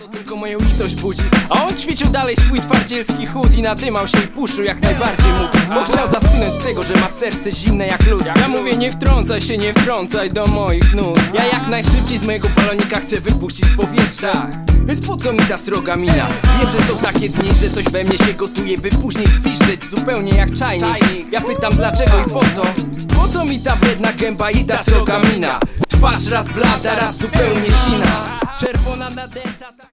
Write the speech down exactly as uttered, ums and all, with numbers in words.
to tylko moją litość budzi. A on ćwiczył dalej swój twardzielski chód i nadymał się i puszył jak najbardziej mógł, bo chciał zasłynąć z tego, że ma serce zimne jak lód. Ja mówię, nie wtrącaj się, nie wtrącaj do moich nóg. Ja jak najszybciej z mojego balonika chcę wypuścić powietrza, więc po co mi ta sroga mina? Wiem, że są takie dni, że coś we mnie się gotuje, by później gwiżdżeć zupełnie jak czajnik. Ja pytam dlaczego i po co? Po co mi ta wredna gęba i ta sroga mina? Twarz raz blada, raz zupełnie sina, czerwona nadęta.